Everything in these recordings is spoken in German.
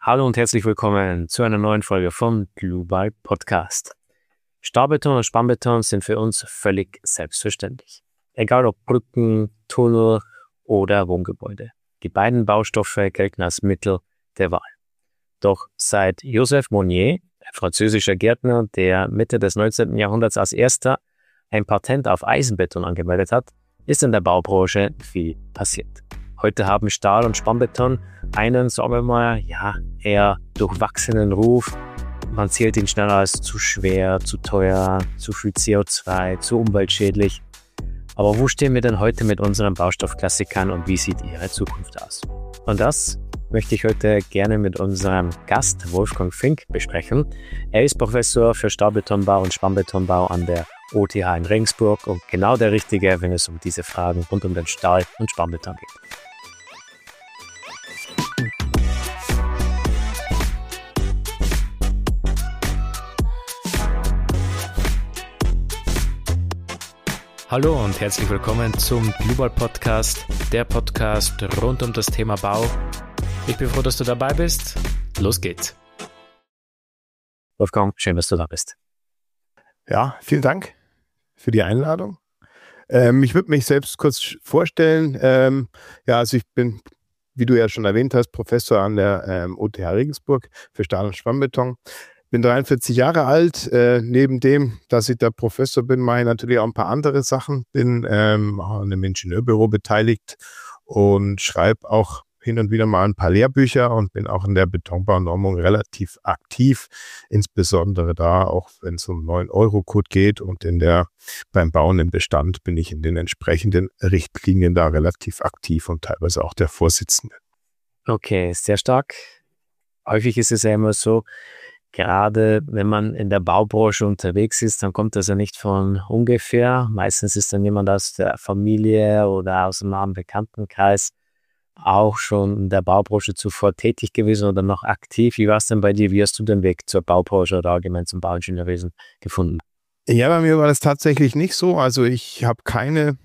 Hallo und herzlich willkommen zu einer neuen Folge vom Global Podcast. Stahlbeton und Spannbeton sind für uns völlig selbstverständlich. Egal ob Brücken, Tunnel oder Wohngebäude. Die beiden Baustoffe gelten als Mittel der Wahl. Doch seit Joseph Monnier, ein französischer Gärtner, der Mitte des 19. Jahrhunderts als erster ein Patent auf Eisenbeton angemeldet hat, ist in der Baubranche viel passiert. Heute haben Stahl und Spannbeton einen, sagen wir mal, eher durchwachsenen Ruf. Man zählt ihn schneller als zu schwer, zu teuer, zu viel CO2, zu umweltschädlich. Aber wo stehen wir denn heute mit unseren Baustoffklassikern und wie sieht ihre Zukunft aus? Und das möchte ich heute gerne mit unserem Gast Wolfgang Fink besprechen. Er ist Professor für Stahlbetonbau und Spannbetonbau an der OTH in Regensburg und genau der Richtige, wenn es um diese Fragen rund um den Stahl- und Spannbeton geht. Hallo und herzlich willkommen zum Global Podcast, der Podcast rund um das Thema Bau. Ich bin froh, dass du dabei bist. Los geht's. Wolfgang, schön, dass du da bist. Ja, vielen Dank für die Einladung. Ich würde mich selbst kurz vorstellen. Also ich bin, wie du ja schon erwähnt hast, Professor an der OTH Regensburg für Stahl- und Spannbeton. Bin 43 Jahre alt. Neben dem, dass ich der Professor bin, mache ich natürlich auch ein paar andere Sachen. Bin an einem Ingenieurbüro beteiligt und schreibe auch hin und wieder mal ein paar Lehrbücher und bin auch in der Betonbaunormung relativ aktiv, insbesondere da, auch wenn es um 9-Euro-Code geht und beim Bauen im Bestand bin ich in den entsprechenden Richtlinien da relativ aktiv und teilweise auch der Vorsitzende. Okay, sehr stark. Häufig ist es ja immer so, gerade wenn man in der Baubranche unterwegs ist, dann kommt das ja nicht von ungefähr. Meistens ist dann jemand aus der Familie oder aus einem nahen Bekanntenkreis auch schon in der Baubranche zuvor tätig gewesen oder noch aktiv. Wie war es denn bei dir? Wie hast du den Weg zur Baubranche oder allgemein zum Bauingenieurwesen gefunden? Ja, bei mir war das tatsächlich nicht so. Also ich habe keine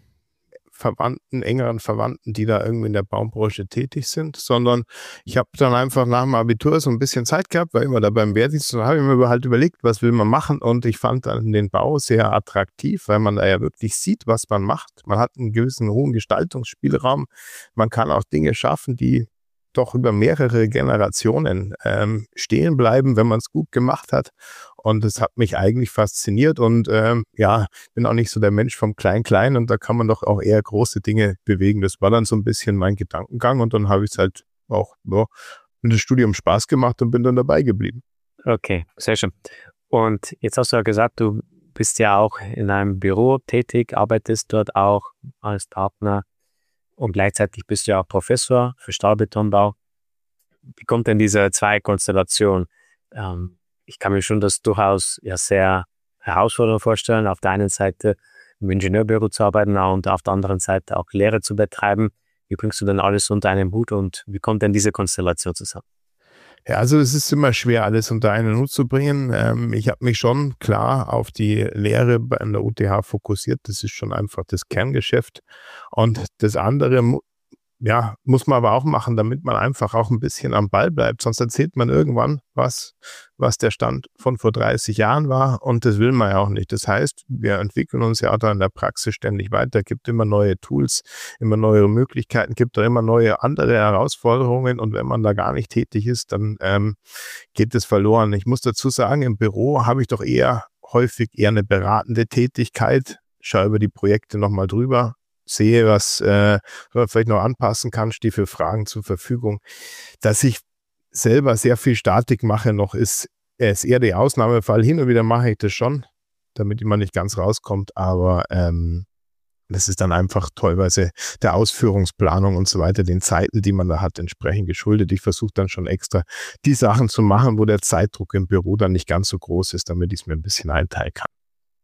engeren Verwandten, die da irgendwie in der Baubranche tätig sind, sondern ich habe dann einfach nach dem Abitur so ein bisschen Zeit gehabt, war immer da beim Wehrdienst und habe mir halt überlegt, was will man machen, und ich fand dann den Bau sehr attraktiv, weil man da ja wirklich sieht, was man macht. Man hat einen gewissen hohen Gestaltungsspielraum, man kann auch Dinge schaffen, die doch über mehrere Generationen stehen bleiben, wenn man es gut gemacht hat. Und das hat mich eigentlich fasziniert und bin auch nicht so der Mensch vom Klein-Klein, und da kann man doch auch eher große Dinge bewegen. Das war dann so ein bisschen mein Gedankengang, und dann habe ich es halt auch mit dem Studium Spaß gemacht und bin dann dabei geblieben. Okay, sehr schön. Und jetzt hast du ja gesagt, du bist ja auch in einem Büro tätig, arbeitest dort auch als Partner und gleichzeitig bist du ja auch Professor für Stahlbetonbau. Wie kommt denn diese Zwei-Konstellation? Ich kann mir schon das durchaus sehr herausfordernd vorstellen, auf der einen Seite im Ingenieurbüro zu arbeiten und auf der anderen Seite auch Lehre zu betreiben. Wie bringst du denn alles unter einem Hut und wie kommt denn diese Konstellation zusammen? Ja, also es ist immer schwer, alles unter einen Hut zu bringen. Ich habe mich schon klar auf die Lehre an der UTH fokussiert. Das ist schon einfach das Kerngeschäft. Und das andere muss man aber auch machen, damit man einfach auch ein bisschen am Ball bleibt. Sonst erzählt man irgendwann was der Stand von vor 30 Jahren war, und das will man ja auch nicht. Das heißt, wir entwickeln uns ja auch da in der Praxis ständig weiter, gibt immer neue Tools, immer neue Möglichkeiten, gibt auch immer neue andere Herausforderungen, und wenn man da gar nicht tätig ist, dann geht es verloren. Ich muss dazu sagen, im Büro habe ich doch häufig eher eine beratende Tätigkeit, schaue über die Projekte nochmal drüber, sehe, was man vielleicht noch anpassen kann, stehe für Fragen zur Verfügung. Dass ich selber sehr viel Statik mache noch, ist eher der Ausnahmefall. Hin und wieder mache ich das schon, damit man nicht ganz rauskommt, aber das ist dann einfach teilweise der Ausführungsplanung und so weiter, den Zeiten, die man da hat, entsprechend geschuldet. Ich versuche dann schon extra die Sachen zu machen, wo der Zeitdruck im Büro dann nicht ganz so groß ist, damit ich es mir ein bisschen einteilen kann.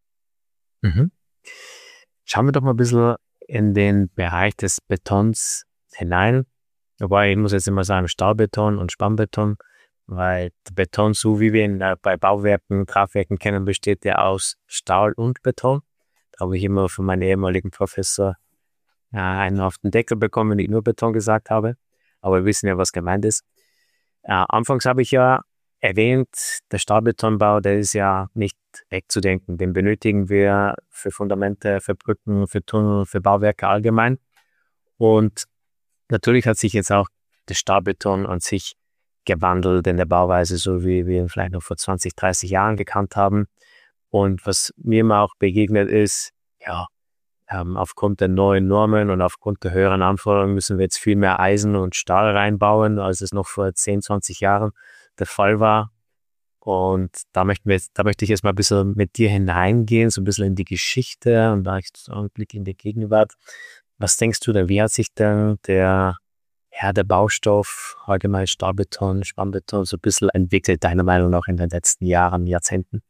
Mhm. Schauen wir doch mal ein bisschen in den Bereich des Betons hinein. Wobei, ich muss jetzt immer sagen, Stahlbeton und Spannbeton, weil der Beton, so wie wir ihn bei Bauwerken, Tragwerken kennen, besteht ja aus Stahl und Beton. Da habe ich immer von meinem ehemaligen Professor einen auf den Deckel bekommen, wenn ich nur Beton gesagt habe. Aber wir wissen ja, was gemeint ist. Anfangs habe ich ja erwähnt, der Stahlbetonbau, der ist ja nicht wegzudenken. Den benötigen wir für Fundamente, für Brücken, für Tunnel, für Bauwerke allgemein. Und natürlich hat sich jetzt auch der Stahlbeton an sich gewandelt in der Bauweise, so wie wir ihn vielleicht noch vor 20, 30 Jahren gekannt haben. Und was mir immer auch begegnet ist, aufgrund der neuen Normen und aufgrund der höheren Anforderungen müssen wir jetzt viel mehr Eisen und Stahl reinbauen, als es noch vor 10, 20 Jahren der Fall war. Und da möchte ich jetzt mal ein bisschen mit dir hineingehen, so ein bisschen in die Geschichte und da so einen Blick in die Gegenwart. Was denkst du denn, wie hat sich denn der Baustoff, allgemein Stahlbeton, Spannbeton, so ein bisschen entwickelt, deiner Meinung nach in den letzten Jahren, Jahrzehnten?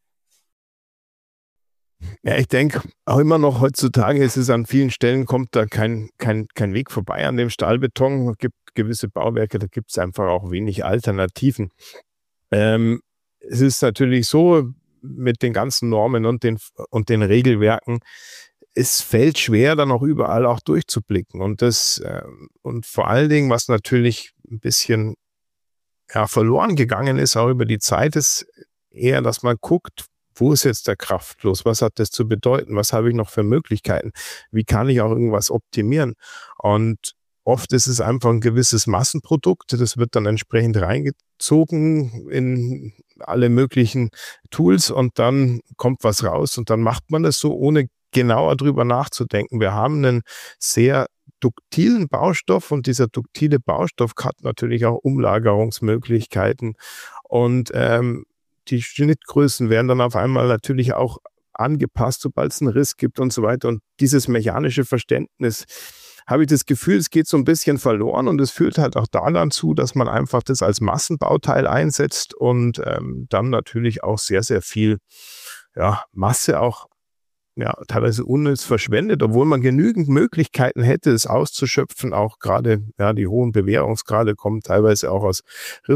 Ja, ich denke, auch immer noch heutzutage ist es an vielen Stellen, kommt da kein Weg vorbei an dem Stahlbeton. Es gibt gewisse Bauwerke, da gibt es einfach auch wenig Alternativen. Es ist natürlich so, mit den ganzen Normen und den Regelwerken, es fällt schwer, dann auch überall auch durchzublicken. Und vor allen Dingen, was natürlich ein bisschen verloren gegangen ist, auch über die Zeit, ist eher, dass man guckt, wo ist jetzt der Kraftfluss? Was hat das zu bedeuten? Was habe ich noch für Möglichkeiten? Wie kann ich auch irgendwas optimieren? Und oft ist es einfach ein gewisses Massenprodukt. Das wird dann entsprechend reingezogen in alle möglichen Tools und dann kommt was raus und dann macht man das so, ohne genauer drüber nachzudenken. Wir haben einen sehr duktilen Baustoff und dieser duktile Baustoff hat natürlich auch Umlagerungsmöglichkeiten und die Schnittgrößen werden dann auf einmal natürlich auch angepasst, sobald es einen Riss gibt und so weiter. Und dieses mechanische Verständnis, habe ich das Gefühl, es geht so ein bisschen verloren und es führt halt auch daran zu, dass man einfach das als Massenbauteil einsetzt und dann natürlich auch sehr, sehr viel Masse auch teilweise unnütz verschwendet, obwohl man genügend Möglichkeiten hätte, es auszuschöpfen. Auch gerade die hohen Bewährungsgrade kommen teilweise auch aus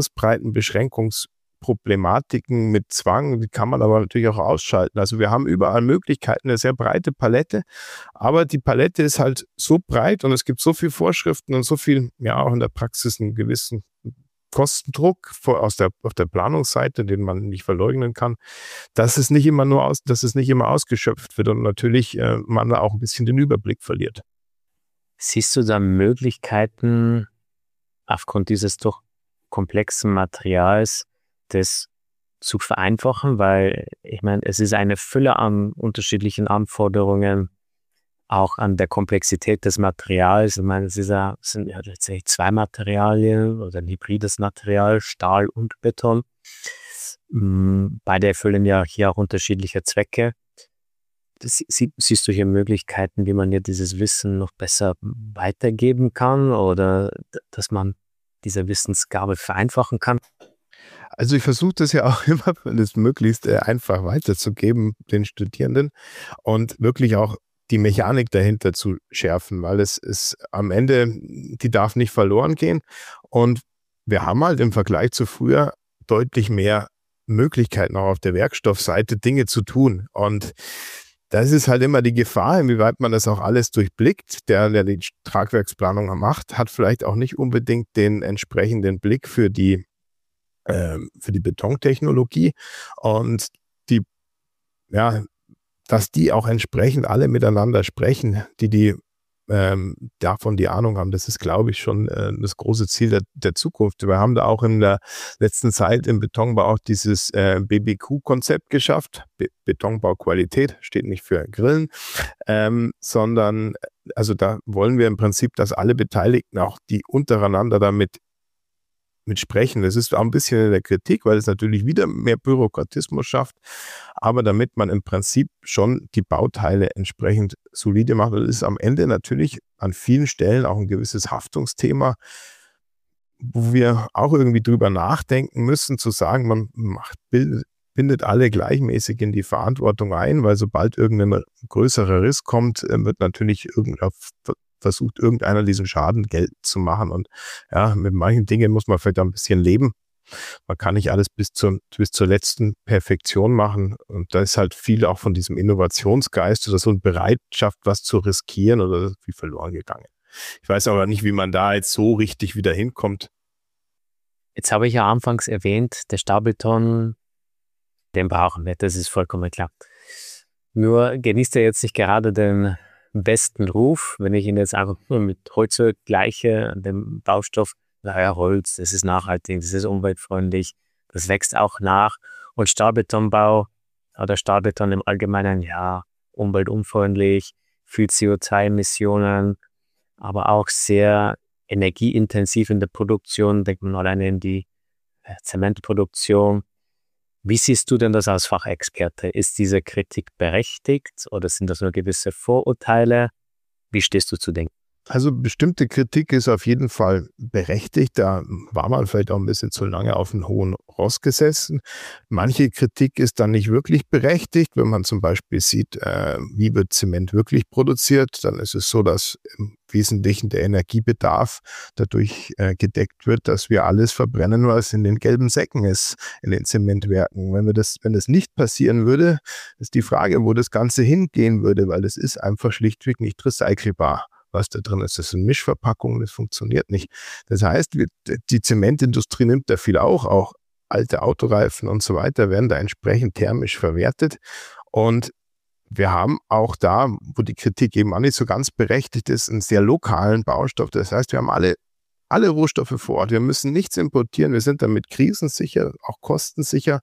Rissbreitenbeschränkungsproblematiken mit Zwang, die kann man aber natürlich auch ausschalten. Also wir haben überall Möglichkeiten, eine sehr breite Palette, aber die Palette ist halt so breit und es gibt so viele Vorschriften und so viel, auch in der Praxis einen gewissen Kostendruck auf der Planungsseite, den man nicht verleugnen kann, dass es nicht immer ausgeschöpft wird und natürlich man da auch ein bisschen den Überblick verliert. Siehst du da Möglichkeiten, aufgrund dieses doch komplexen Materials, das zu vereinfachen? Weil ich meine, es ist eine Fülle an unterschiedlichen Anforderungen, auch an der Komplexität des Materials. Ich meine, sind tatsächlich zwei Materialien oder ein hybrides Material, Stahl und Beton. Beide erfüllen ja hier auch unterschiedliche Zwecke. Siehst du hier Möglichkeiten, wie man hier dieses Wissen noch besser weitergeben kann oder dass man diese Wissensgabe vereinfachen kann? Also ich versuche das ja auch immer, das möglichst einfach weiterzugeben den Studierenden und wirklich auch die Mechanik dahinter zu schärfen, weil es ist am Ende, die darf nicht verloren gehen. Und wir haben halt im Vergleich zu früher deutlich mehr Möglichkeiten auch auf der Werkstoffseite Dinge zu tun. Und das ist halt immer die Gefahr, inwieweit man das auch alles durchblickt. Der die Tragwerksplanung macht, hat vielleicht auch nicht unbedingt den entsprechenden Blick für die Betontechnologie und dass die auch entsprechend alle miteinander sprechen, die davon die Ahnung haben. Das ist, glaube ich, schon das große Ziel der Zukunft. Wir haben da auch in der letzten Zeit im Betonbau auch dieses BBQ-Konzept geschafft. Betonbauqualität steht nicht für Grillen, sondern also da wollen wir im Prinzip, dass alle Beteiligten auch die untereinander damit sprechen. Das ist auch ein bisschen in der Kritik, weil es natürlich wieder mehr Bürokratismus schafft, aber damit man im Prinzip schon die Bauteile entsprechend solide macht, das ist am Ende natürlich an vielen Stellen auch ein gewisses Haftungsthema, wo wir auch irgendwie drüber nachdenken müssen, zu sagen, man bindet alle gleichmäßig in die Verantwortung ein, weil sobald irgendein größerer Riss kommt, wird natürlich versucht irgendeiner diesen Schaden geltend zu machen. Und mit manchen Dingen muss man vielleicht ein bisschen leben. Man kann nicht alles bis zur letzten Perfektion machen. Und da ist halt viel auch von diesem Innovationsgeist oder so eine Bereitschaft, was zu riskieren oder wie verloren gegangen. Ich weiß aber nicht, wie man da jetzt so richtig wieder hinkommt. Jetzt habe ich ja anfangs erwähnt, der Stahlbeton, den brauchen wir, das ist vollkommen klar. Nur genießt er jetzt nicht gerade den besten Ruf, wenn ich ihn jetzt einfach nur mit Holz vergleiche, dem Baustoff. Naja, Holz, das ist nachhaltig, das ist umweltfreundlich, das wächst auch nach. Und Stahlbetonbau oder Stahlbeton im Allgemeinen, ja, umweltunfreundlich, viel CO2-Emissionen, aber auch sehr energieintensiv in der Produktion, denkt man alleine in die Zementproduktion. Wie siehst du denn das als Fachexperte? Ist diese Kritik berechtigt oder sind das nur gewisse Vorurteile? Wie stehst du zu dem? Also bestimmte Kritik ist auf jeden Fall berechtigt. Da war man vielleicht auch ein bisschen zu lange auf einem hohen Ross gesessen. Kritik ist dann nicht wirklich berechtigt. Wenn man zum Beispiel sieht, wie wird Zement wirklich produziert, dann ist es so, dass im Wesentlichen der Energiebedarf dadurch gedeckt wird, dass wir alles verbrennen, was in den gelben Säcken ist, in den Zementwerken. Wenn das nicht passieren würde, ist die Frage, wo das Ganze hingehen würde, weil es ist einfach schlichtweg nicht recycelbar. Was da drin ist, das sind Mischverpackungen, das funktioniert nicht. Das heißt, die Zementindustrie nimmt da viel auch alte Autoreifen und so weiter werden da entsprechend thermisch verwertet. Und wir haben auch da, wo die Kritik eben auch nicht so ganz berechtigt ist, einen sehr lokalen Baustoff. Das heißt, wir haben alle Rohstoffe vor Ort. Wir müssen nichts importieren. Wir sind damit krisensicher, auch kostensicher.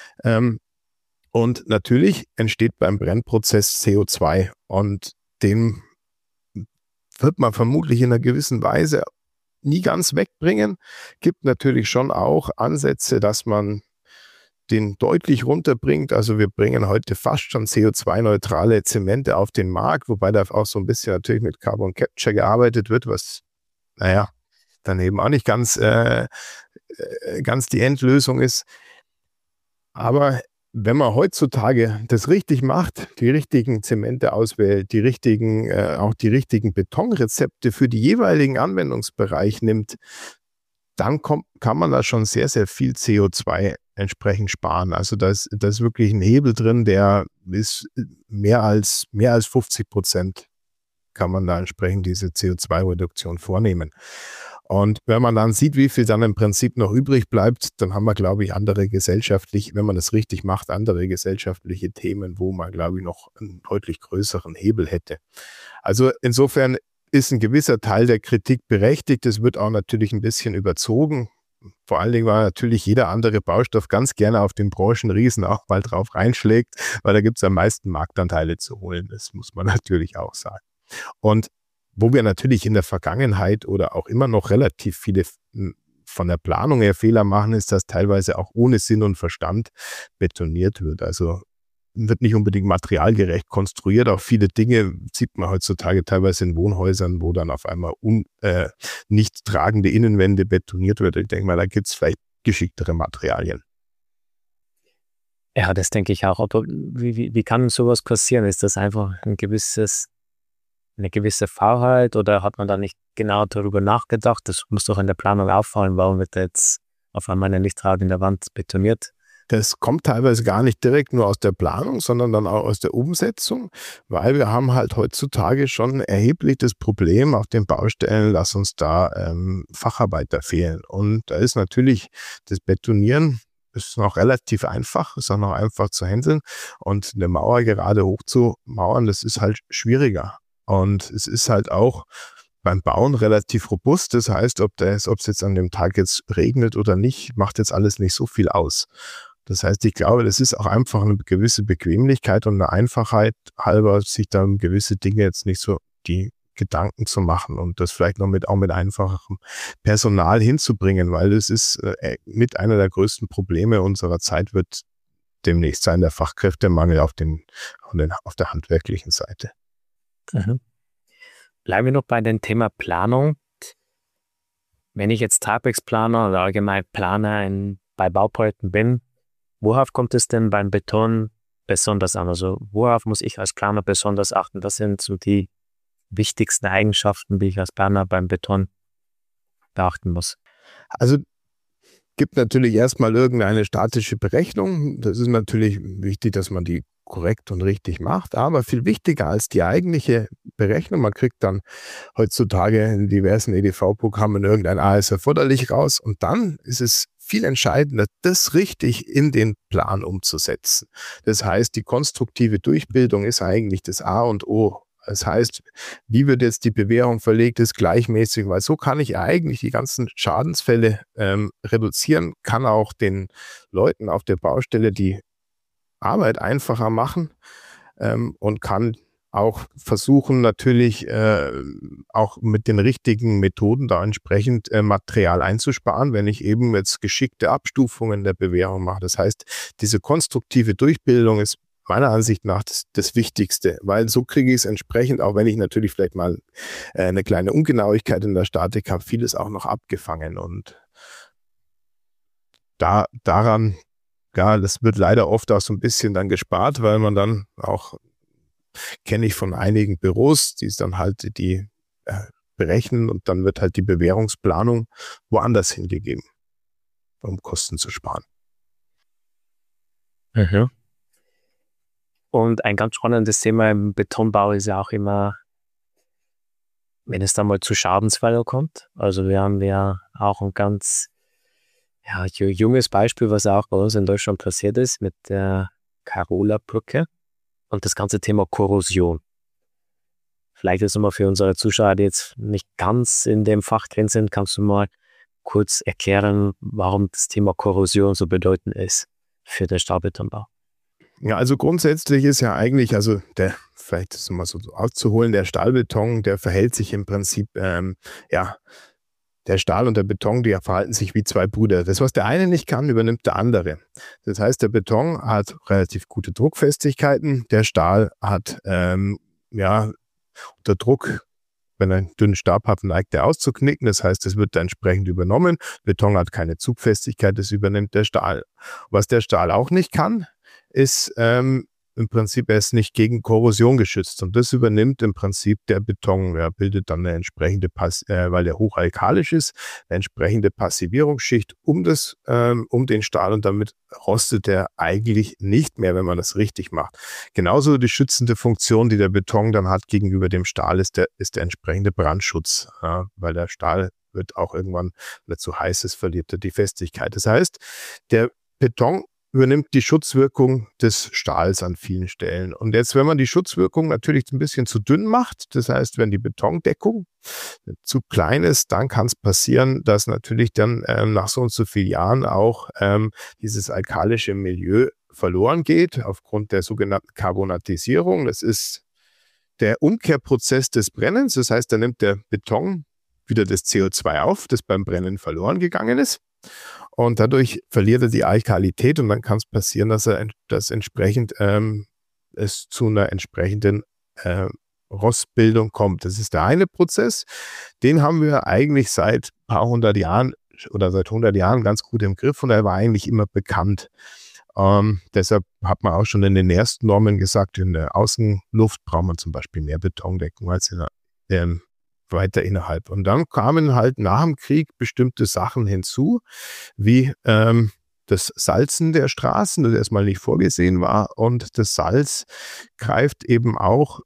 Und natürlich entsteht beim Brennprozess CO2 und den wird man vermutlich in einer gewissen Weise nie ganz wegbringen. Gibt natürlich schon auch Ansätze, dass man den deutlich runterbringt. Also wir bringen heute fast schon CO2-neutrale Zemente auf den Markt, wobei da auch so ein bisschen natürlich mit Carbon Capture gearbeitet wird, was, dann eben auch nicht ganz die Endlösung ist. Aber wenn man heutzutage das richtig macht, die richtigen Zemente auswählt, auch die richtigen Betonrezepte für die jeweiligen Anwendungsbereich nimmt, dann kann man da schon sehr, sehr viel CO2 entsprechend sparen. Also da ist wirklich ein Hebel drin, der ist mehr als 50% kann man da entsprechend diese CO2-Reduktion vornehmen. Und wenn man dann sieht, wie viel dann im Prinzip noch übrig bleibt, dann haben wir, glaube ich, wenn man das richtig macht, andere gesellschaftliche Themen, wo man, glaube ich, noch einen deutlich größeren Hebel hätte. Also insofern ist ein gewisser Teil der Kritik berechtigt. Es wird auch natürlich ein bisschen überzogen. Vor allen Dingen, weil natürlich jeder andere Baustoff ganz gerne auf den Branchenriesen auch mal drauf reinschlägt, weil da gibt es am meisten Marktanteile zu holen. Das muss man natürlich auch sagen. Und wo wir natürlich in der Vergangenheit oder auch immer noch relativ viele von der Planung her Fehler machen, ist, dass teilweise auch ohne Sinn und Verstand betoniert wird. Also wird nicht unbedingt materialgerecht konstruiert. Auch viele Dinge sieht man heutzutage teilweise in Wohnhäusern, wo dann auf einmal nicht tragende Innenwände betoniert wird. Ich denke mal, da gibt es vielleicht geschicktere Materialien. Ja, das denke ich auch. Aber wie kann sowas passieren? Ist das einfach eine gewisse Faulheit oder hat man da nicht genau darüber nachgedacht? Das muss doch in der Planung auffallen. Warum wird da jetzt auf einmal eine nicht tragende Wand betoniert? Das kommt teilweise gar nicht direkt nur aus der Planung, sondern dann auch aus der Umsetzung, weil wir haben halt heutzutage schon erheblich das Problem auf den Baustellen, dass uns da Facharbeiter fehlen. Und da ist natürlich das Betonieren ist noch relativ einfach, ist auch noch einfach zu handeln. Und eine Mauer gerade hochzumauern, das ist halt schwieriger. Und es ist halt auch beim Bauen relativ robust. Das heißt, ob es jetzt an dem Tag jetzt regnet oder nicht, macht jetzt alles nicht so viel aus. Das heißt, ich glaube, das ist auch einfach eine gewisse Bequemlichkeit und eine Einfachheit halber, sich dann gewisse Dinge jetzt nicht so die Gedanken zu machen und das vielleicht noch mit einfachem Personal hinzubringen, weil es ist mit einer der größten Probleme unserer Zeit wird demnächst sein, der Fachkräftemangel auf der handwerklichen Seite. Mhm. Bleiben wir noch bei dem Thema Planung. Wenn ich jetzt Tragwerksplaner oder allgemein Planer bei Bauprojekten bin, worauf kommt es denn beim Beton besonders an? Also worauf muss ich als Planer besonders achten? Was sind so die wichtigsten Eigenschaften, die ich als Planer beim Beton beachten muss? Also gibt natürlich erstmal irgendeine statische Berechnung. Das ist natürlich wichtig, dass man die korrekt und richtig macht, aber viel wichtiger als die eigentliche Berechnung, man kriegt dann heutzutage in diversen EDV-Programmen irgendein AS erforderlich raus und dann ist es viel entscheidender, das richtig in den Plan umzusetzen. Das heißt, die konstruktive Durchbildung ist eigentlich das A und O. Das heißt, wie wird jetzt die Bewährung verlegt, ist gleichmäßig, weil so kann ich eigentlich die ganzen Schadensfälle reduzieren, kann auch den Leuten auf der Baustelle die Arbeit einfacher machen und kann auch versuchen, natürlich auch mit den richtigen Methoden da entsprechend Material einzusparen, wenn ich eben jetzt geschickte Abstufungen der Bewährung mache. Das heißt, diese konstruktive Durchbildung ist meiner Ansicht nach das Wichtigste, weil so kriege ich es entsprechend, auch wenn ich natürlich vielleicht mal eine kleine Ungenauigkeit in der Statik habe, vieles auch noch abgefangen und daran, ja, das wird leider oft auch so ein bisschen dann gespart, weil man dann auch, kenne ich von einigen Büros, die es dann halt die berechnen und dann wird halt die Bewährungsplanung woanders hingegeben, um Kosten zu sparen. Mhm. Und ein ganz spannendes Thema im Betonbau ist ja auch immer, wenn es dann mal zu Schadensfällen kommt. Also wir haben ja auch ein ganz junges Beispiel, was auch bei uns in Deutschland passiert ist mit der Carola-Brücke und das ganze Thema Korrosion. Vielleicht ist nochmal für unsere Zuschauer, die jetzt nicht ganz in dem Fach drin sind, kannst du mal kurz erklären, warum das Thema Korrosion so bedeutend ist für den Stahlbetonbau. Ja, also grundsätzlich ist ja eigentlich, also vielleicht ist es mal so aufzuholen, der Stahlbeton, der verhält sich im Prinzip, der Stahl und der Beton, die verhalten sich wie zwei Brüder. Das, was der eine nicht kann, übernimmt der andere. Das heißt, der Beton hat relativ gute Druckfestigkeiten, der Stahl hat, unter Druck, wenn er einen dünnen Stab hat, neigt er auszuknicken. Das heißt, es wird entsprechend übernommen. Beton hat keine Zugfestigkeit, das übernimmt der Stahl. Was der Stahl auch nicht kann, ist im Prinzip, er ist nicht gegen Korrosion geschützt und das übernimmt im Prinzip der Beton. Er bildet dann eine entsprechende, weil er hochalkalisch ist, eine entsprechende Passivierungsschicht um den Stahl und damit rostet er eigentlich nicht mehr, wenn man das richtig macht. Genauso die schützende Funktion, die der Beton dann hat gegenüber dem Stahl, ist der entsprechende Brandschutz, weil der Stahl wird auch irgendwann, wenn er zu heiß ist, verliert er die Festigkeit. Das heißt, der Beton übernimmt die Schutzwirkung des Stahls an vielen Stellen. Und jetzt, wenn man die Schutzwirkung natürlich ein bisschen zu dünn macht, das heißt, wenn die Betondeckung zu klein ist, dann kann es passieren, dass natürlich dann nach so und so vielen Jahren auch dieses alkalische Milieu verloren geht, aufgrund der sogenannten Carbonatisierung. Das ist der Umkehrprozess des Brennens. Das heißt, da nimmt der Beton wieder das CO2 auf, das beim Brennen verloren gegangen ist. Und dadurch verliert er die Alkalität und dann kann es passieren, dass entsprechend es zu einer entsprechenden Rostbildung kommt. Das ist der eine Prozess. Den haben wir eigentlich seit ein paar hundert Jahren oder seit 100 Jahren ganz gut im Griff und er war eigentlich immer bekannt. Deshalb hat man auch schon in den ersten Normen gesagt, in der Außenluft braucht man zum Beispiel mehr Betondeckung als in der weiter innerhalb. Und dann kamen halt nach dem Krieg bestimmte Sachen hinzu, wie das Salzen der Straßen, das erstmal nicht vorgesehen war. Und das Salz greift eben auch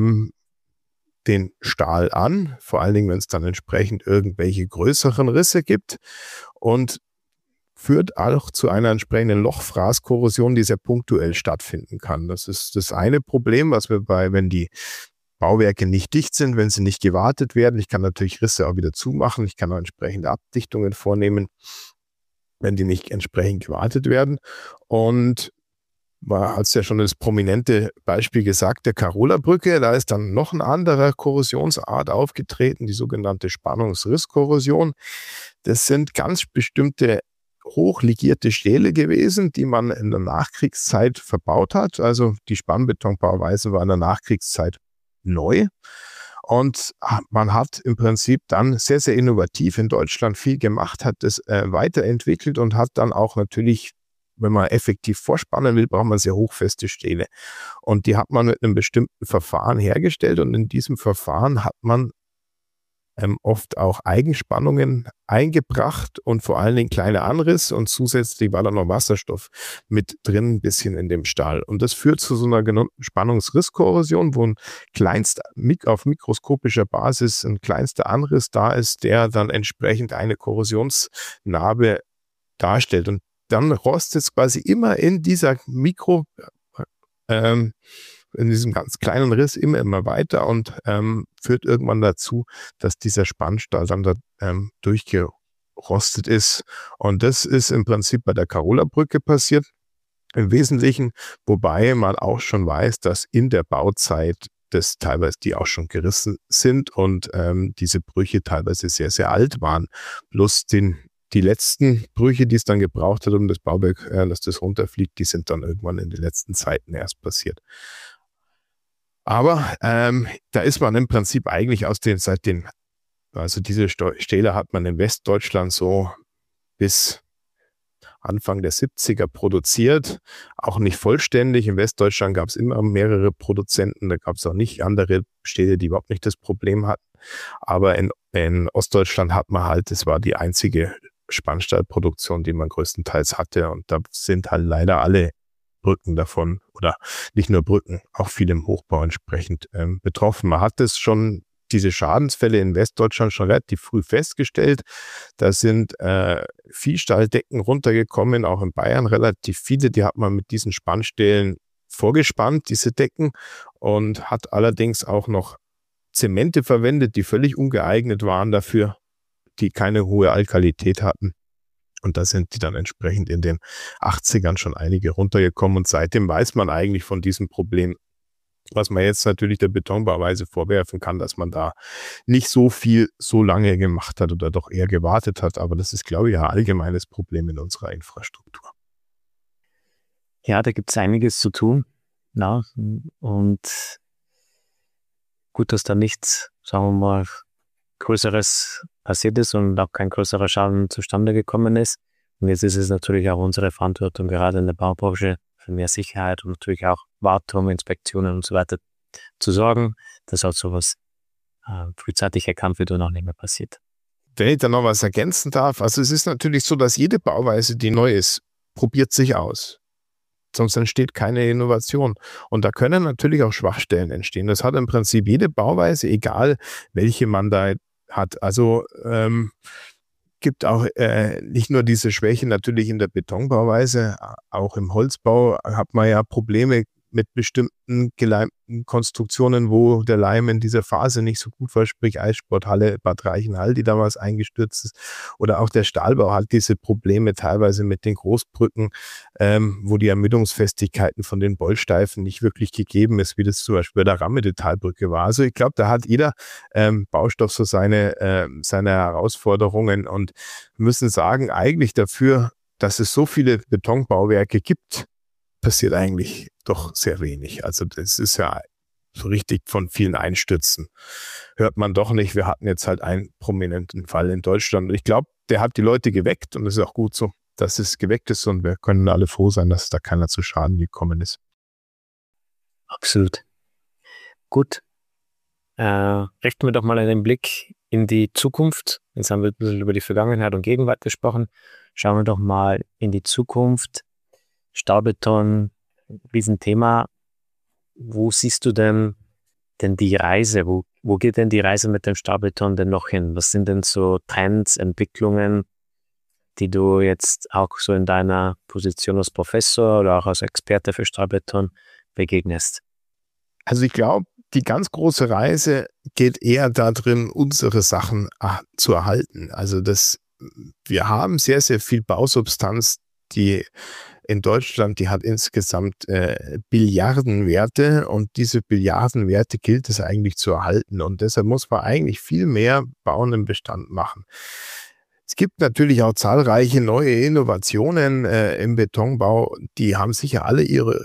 den Stahl an, vor allen Dingen, wenn es dann entsprechend irgendwelche größeren Risse gibt und führt auch zu einer entsprechenden Lochfraßkorrosion, die sehr punktuell stattfinden kann. Das ist das eine Problem, was wir wenn die Bauwerke nicht dicht sind, wenn sie nicht gewartet werden. Ich kann natürlich Risse auch wieder zumachen. Ich kann auch entsprechende Abdichtungen vornehmen, wenn die nicht entsprechend gewartet werden. Und man hat es ja schon das prominente Beispiel gesagt, der Carola-Brücke. Da ist dann noch eine andere Korrosionsart aufgetreten, die sogenannte Spannungsrisskorrosion. Das sind ganz bestimmte hochlegierte Stähle gewesen, die man in der Nachkriegszeit verbaut hat. Also die Spannbetonbauweise war in der Nachkriegszeit neu und man hat im Prinzip dann sehr, sehr innovativ in Deutschland viel gemacht, hat das weiterentwickelt und hat dann auch natürlich, wenn man effektiv vorspannen will, braucht man sehr hochfeste Stähle und die hat man mit einem bestimmten Verfahren hergestellt und in diesem Verfahren hat man oft auch Eigenspannungen eingebracht und vor allen Dingen kleine Anriss und zusätzlich war da noch Wasserstoff mit drin, ein bisschen in dem Stahl. Und das führt zu so einer genannten Spannungsrisskorrosion, wo auf mikroskopischer Basis ein kleinster Anriss da ist, der dann entsprechend eine Korrosionsnarbe darstellt. Und dann rostet es quasi immer in dieser in diesem ganz kleinen Riss immer weiter und führt irgendwann dazu, dass dieser Spannstahl dann da durchgerostet ist. Und das ist im Prinzip bei der Karola-Brücke passiert, im Wesentlichen, wobei man auch schon weiß, dass in der Bauzeit das teilweise die auch schon gerissen sind und diese Brüche teilweise sehr, sehr alt waren. Plus die letzten Brüche, die es dann gebraucht hat, um das Bauwerk, dass das runterfliegt, die sind dann irgendwann in den letzten Zeiten erst passiert. Aber da ist man im Prinzip eigentlich also diese Stähle hat man in Westdeutschland so bis Anfang der 70er produziert, auch nicht vollständig. In Westdeutschland gab es immer mehrere Produzenten, da gab es auch nicht andere Stähle, die überhaupt nicht das Problem hatten. Aber in Ostdeutschland hat man halt, das war die einzige Spannstahlproduktion, die man größtenteils hatte. Und da sind halt leider alle Brücken davon oder nicht nur Brücken, auch viel im Hochbau entsprechend betroffen. Man hat es schon, diese Schadensfälle in Westdeutschland schon relativ früh festgestellt. Da sind Viehstalldecken runtergekommen, auch in Bayern relativ viele. Die hat man mit diesen Spannstählen vorgespannt, diese Decken, und hat allerdings auch noch Zemente verwendet, die völlig ungeeignet waren dafür, die keine hohe Alkalität hatten. Und da sind die dann entsprechend in den 80ern schon einige runtergekommen. Und seitdem weiß man eigentlich von diesem Problem, was man jetzt natürlich der Betonbauweise vorwerfen kann, dass man da nicht so viel so lange gemacht hat oder doch eher gewartet hat. Aber das ist, glaube ich, ein allgemeines Problem in unserer Infrastruktur. Ja, da gibt es einiges zu tun. Ja, und gut, dass da nichts, sagen wir mal, Größeres passiert ist und auch kein größerer Schaden zustande gekommen ist. Und jetzt ist es natürlich auch unsere Verantwortung, gerade in der Baubranche, für mehr Sicherheit und natürlich auch Wartung, Inspektionen und so weiter zu sorgen, dass auch sowas frühzeitig erkannt wird und auch nicht mehr passiert. Wenn ich da noch was ergänzen darf, also es ist natürlich so, dass jede Bauweise, die neu ist, probiert sich aus. Sonst entsteht keine Innovation. Und da können natürlich auch Schwachstellen entstehen. Das hat im Prinzip jede Bauweise, egal welche man da hat. Also gibt auch nicht nur diese Schwäche natürlich in der Betonbauweise, auch im Holzbau hat man ja Probleme mit bestimmten geleimten Konstruktionen, wo der Leim in dieser Phase nicht so gut war, sprich Eissporthalle Bad Reichenhall, die damals eingestürzt ist. Oder auch der Stahlbau hat diese Probleme teilweise mit den Großbrücken, wo die Ermüdungsfestigkeiten von den Bollsteifen nicht wirklich gegeben ist, wie das zum Beispiel bei der Ramme-Detailbrücke war. Also ich glaube, da hat jeder Baustoff so seine Herausforderungen und müssen sagen, eigentlich dafür, dass es so viele Betonbauwerke gibt, passiert eigentlich doch sehr wenig. Also das ist ja so richtig von vielen Einstürzen. Hört man doch nicht. Wir hatten jetzt halt einen prominenten Fall in Deutschland. Und ich glaube, der hat die Leute geweckt und es ist auch gut so, dass es geweckt ist und wir können alle froh sein, dass da keiner zu Schaden gekommen ist. Absolut. Gut. Richten wir doch mal einen Blick in die Zukunft. Jetzt haben wir ein bisschen über die Vergangenheit und Gegenwart gesprochen. Schauen wir doch mal in die Zukunft. Stahlbeton, Riesenthema. Wo siehst du denn die Reise? Wo geht denn die Reise mit dem Stahlbeton denn noch hin? Was sind denn so Trends, Entwicklungen, die du jetzt auch so in deiner Position als Professor oder auch als Experte für Stahlbeton begegnest? Also ich glaube, die ganz große Reise geht eher darin, unsere Sachen zu erhalten. Also wir haben sehr, sehr viel Bausubstanz, die in Deutschland, die hat insgesamt Billiardenwerte und diese Billiardenwerte gilt es eigentlich zu erhalten und deshalb muss man eigentlich viel mehr Bauen im Bestand machen. Es gibt natürlich auch zahlreiche neue Innovationen im Betonbau, die haben sicher alle ihre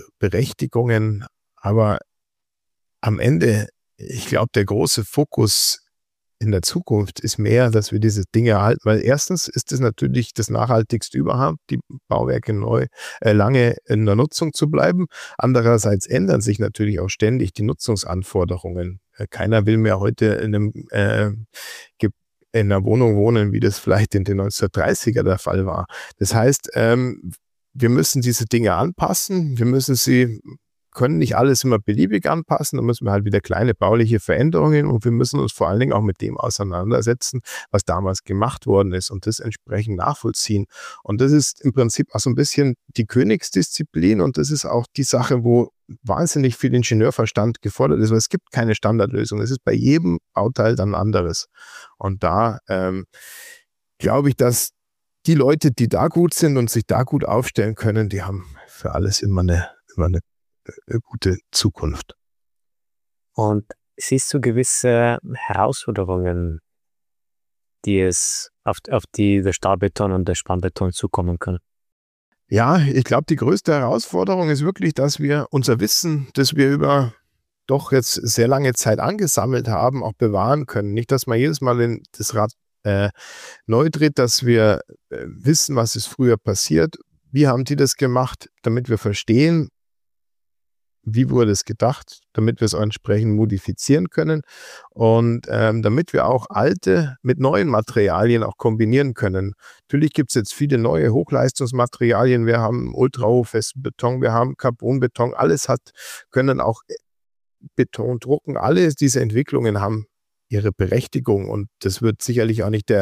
Berechtigungen, aber am Ende, ich glaube, der große Fokus in der Zukunft ist mehr, dass wir diese Dinge erhalten, weil erstens ist es natürlich das Nachhaltigste überhaupt, die Bauwerke lange in der Nutzung zu bleiben. Andererseits ändern sich natürlich auch ständig die Nutzungsanforderungen. Keiner will mehr heute in einer Wohnung wohnen, wie das vielleicht in den 1930er der Fall war. Das heißt, wir müssen diese Dinge anpassen, können nicht alles immer beliebig anpassen, da müssen wir halt wieder kleine bauliche Veränderungen und wir müssen uns vor allen Dingen auch mit dem auseinandersetzen, was damals gemacht worden ist und das entsprechend nachvollziehen. Und das ist im Prinzip auch so ein bisschen die Königsdisziplin und das ist auch die Sache, wo wahnsinnig viel Ingenieurverstand gefordert ist, weil es gibt keine Standardlösung. Es ist bei jedem Bauteil dann anderes. Und da glaube ich, dass die Leute, die da gut sind und sich da gut aufstellen können, die haben für alles immer eine gute Zukunft. Und siehst du gewisse Herausforderungen, die es auf die der Stahlbeton und der Spannbeton zukommen können? Ja, ich glaube, die größte Herausforderung ist wirklich, dass wir unser Wissen, das wir über doch jetzt sehr lange Zeit angesammelt haben, auch bewahren können. Nicht, dass man jedes Mal das Rad neu dreht, dass wir wissen, was ist früher passiert, wie haben die das gemacht, damit wir verstehen, wie wurde es gedacht, damit wir es auch entsprechend modifizieren können und damit wir auch alte mit neuen Materialien auch kombinieren können. Natürlich gibt es jetzt viele neue Hochleistungsmaterialien. Wir haben ultrahochfesten Beton, wir haben Carbonbeton, können auch Beton drucken. Alle diese Entwicklungen haben ihre Berechtigung und das wird sicherlich auch nicht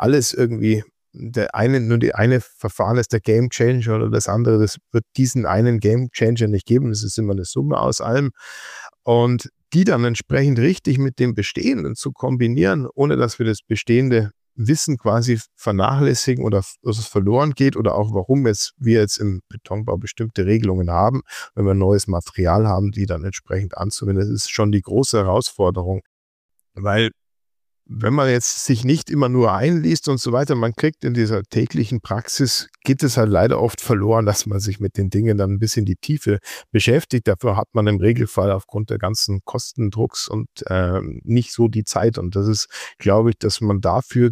nur die eine Verfahren ist der Game Changer oder das andere, das wird diesen einen Game Changer nicht geben. Das ist immer eine Summe aus allem. Und die dann entsprechend richtig mit dem Bestehenden zu kombinieren, ohne dass wir das bestehende Wissen quasi vernachlässigen oder dass es verloren geht oder auch warum wir jetzt im Betonbau bestimmte Regelungen haben, wenn wir neues Material haben, die dann entsprechend anzuwenden. Das ist schon die große Herausforderung, weil wenn man jetzt sich nicht immer nur einliest und so weiter, man kriegt in dieser täglichen Praxis, geht es halt leider oft verloren, dass man sich mit den Dingen dann ein bisschen die Tiefe beschäftigt. Dafür hat man im Regelfall aufgrund der ganzen Kostendrucks und nicht so die Zeit. Und das ist, glaube ich, dass man dafür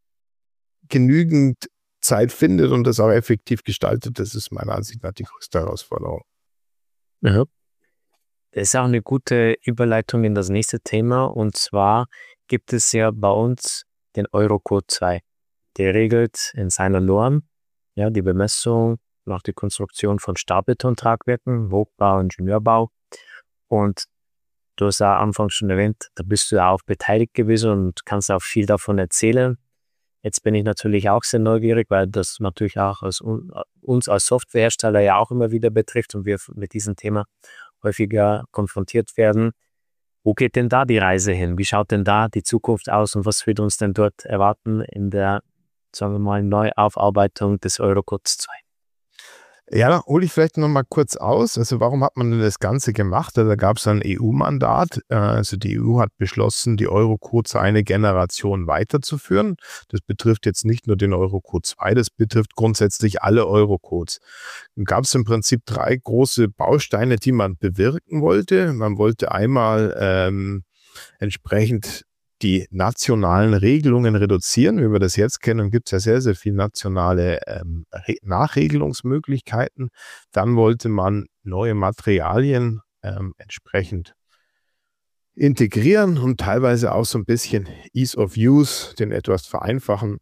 genügend Zeit findet und das auch effektiv gestaltet. Das ist meiner Ansicht nach die größte Herausforderung. Ja. Das ist auch eine gute Überleitung in das nächste Thema und zwar gibt es ja bei uns den Eurocode 2. Der regelt in seiner Norm die Bemessung nach der Konstruktion von Stahlbetontragwerken, Hochbau, Ingenieurbau. Und du hast ja anfangs schon erwähnt, da bist du ja auch beteiligt gewesen und kannst auch viel davon erzählen. Jetzt bin ich natürlich auch sehr neugierig, weil das natürlich auch uns als Softwarehersteller ja auch immer wieder betrifft und wir mit diesem Thema häufiger konfrontiert werden. Wo geht denn da die Reise hin? Wie schaut denn da die Zukunft aus und was wird uns denn dort erwarten in der, sagen wir mal, Neuaufarbeitung des Eurocodes 2? Ja, da hole ich vielleicht noch mal kurz aus. Also warum hat man denn das Ganze gemacht? Also da gab es ein EU-Mandat. Also die EU hat beschlossen, die Eurocodes eine Generation weiterzuführen. Das betrifft jetzt nicht nur den Eurocode 2, das betrifft grundsätzlich alle Eurocodes. Dann gab es im Prinzip 3 große Bausteine, die man bewirken wollte. Man wollte einmal entsprechend die nationalen Regelungen reduzieren. Wie wir das jetzt kennen, gibt es ja sehr, sehr viele nationale Nachregelungsmöglichkeiten. Dann wollte man neue Materialien entsprechend integrieren und teilweise auch so ein bisschen Ease of Use, den etwas vereinfachen.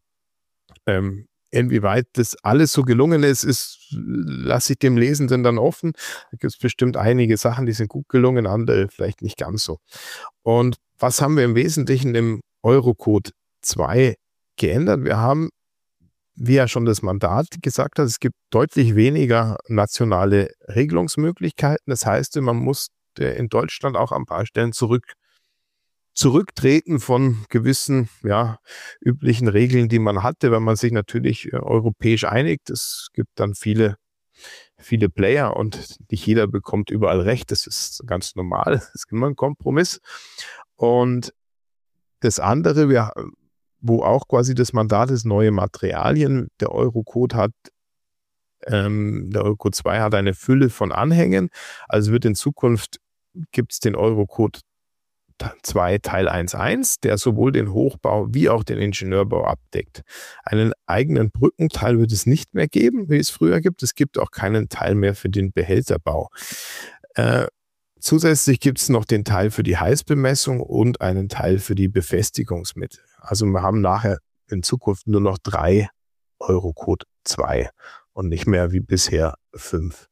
Inwieweit das alles so gelungen ist, lasse ich dem Lesenden dann offen. Da gibt es bestimmt einige Sachen, die sind gut gelungen, andere vielleicht nicht ganz so. Und was haben wir im Wesentlichen im Eurocode 2 geändert? Wir haben, wie ja schon das Mandat gesagt hat, es gibt deutlich weniger nationale Regelungsmöglichkeiten. Das heißt, man muss in Deutschland auch an ein paar Stellen zurücktreten von gewissen üblichen Regeln, die man hatte, wenn man sich natürlich europäisch einigt. Es gibt dann viele Player und nicht jeder bekommt überall Recht. Das ist ganz normal. Das ist immer ein Kompromiss. Und das andere, wo auch quasi das Mandat ist, neue Materialien. Der Eurocode 2 hat eine Fülle von Anhängen. Also gibt es den Eurocode 2 Teil 1.1, der sowohl den Hochbau wie auch den Ingenieurbau abdeckt. Einen eigenen Brückenteil wird es nicht mehr geben, wie es früher gibt. Es gibt auch keinen Teil mehr für den Behälterbau. Zusätzlich gibt es noch den Teil für die Heißbemessung und einen Teil für die Befestigungsmittel. Also wir haben nachher in Zukunft nur noch 3 Eurocode 2 und nicht mehr wie bisher 5.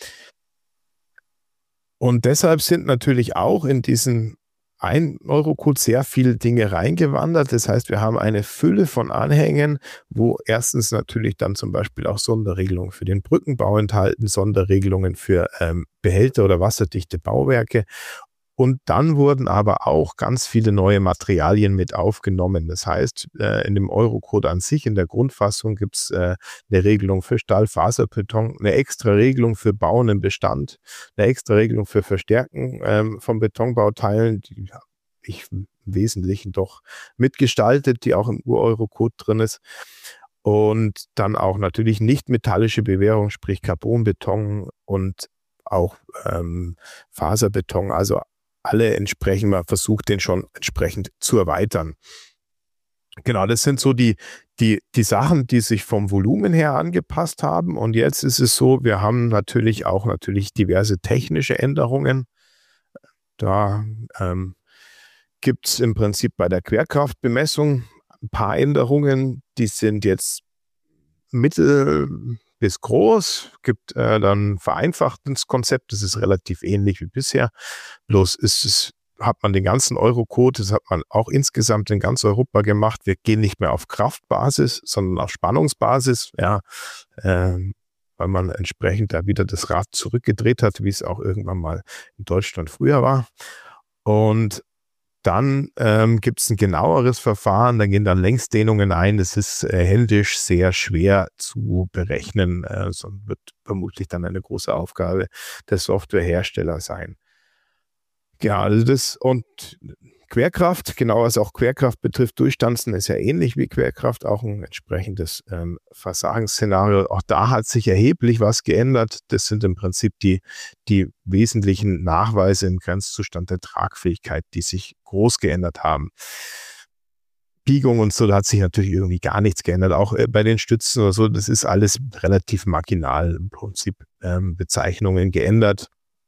Und deshalb sind natürlich auch in diesen 1 Eurocode sehr viele Dinge reingewandert. Das heißt, wir haben eine Fülle von Anhängen, wo erstens natürlich dann zum Beispiel auch Sonderregelungen für den Brückenbau enthalten, Sonderregelungen für Behälter oder wasserdichte Bauwerke. Und dann wurden aber auch ganz viele neue Materialien mit aufgenommen. Das heißt, in dem Eurocode an sich, in der Grundfassung, gibt es eine Regelung für Stahlfaserbeton, eine extra Regelung für Bauen im Bestand, eine extra Regelung für Verstärken von Betonbauteilen, die habe ich im Wesentlichen doch mitgestaltet, die auch im Ur-Eurocode drin ist. Und dann auch natürlich nicht metallische Bewährung, sprich Carbonbeton und auch Faserbeton, also alle entsprechend, man versucht den schon entsprechend zu erweitern. Genau, das sind so die Sachen, die sich vom Volumen her angepasst haben. Und jetzt ist es so, wir haben natürlich diverse technische Änderungen. Da gibt es im Prinzip bei der Querkraftbemessung ein paar Änderungen, die sind jetzt mittel bis groß, gibt dann ein vereinfachtes Konzept, das ist relativ ähnlich wie bisher, bloß hat man den ganzen Eurocode, das hat man auch insgesamt in ganz Europa gemacht, wir gehen nicht mehr auf Kraftbasis, sondern auf Spannungsbasis, ja, weil man entsprechend da wieder das Rad zurückgedreht hat, wie es auch irgendwann mal in Deutschland früher war. Und dann gibt es ein genaueres Verfahren, da gehen dann Längsdehnungen ein. Das ist händisch sehr schwer zu berechnen, sondern wird vermutlich dann eine große Aufgabe der Softwarehersteller sein. Ja, also das und Querkraft, genau was auch Querkraft betrifft, Durchstanzen ist ja ähnlich wie Querkraft, auch ein entsprechendes Versagensszenario. Auch da hat sich erheblich was geändert. Das sind im Prinzip die wesentlichen Nachweise im Grenzzustand der Tragfähigkeit, die sich groß geändert haben. Biegung und so, da hat sich natürlich irgendwie gar nichts geändert. Auch bei den Stützen oder so, das ist alles relativ marginal, im Prinzip Bezeichnungen geändert.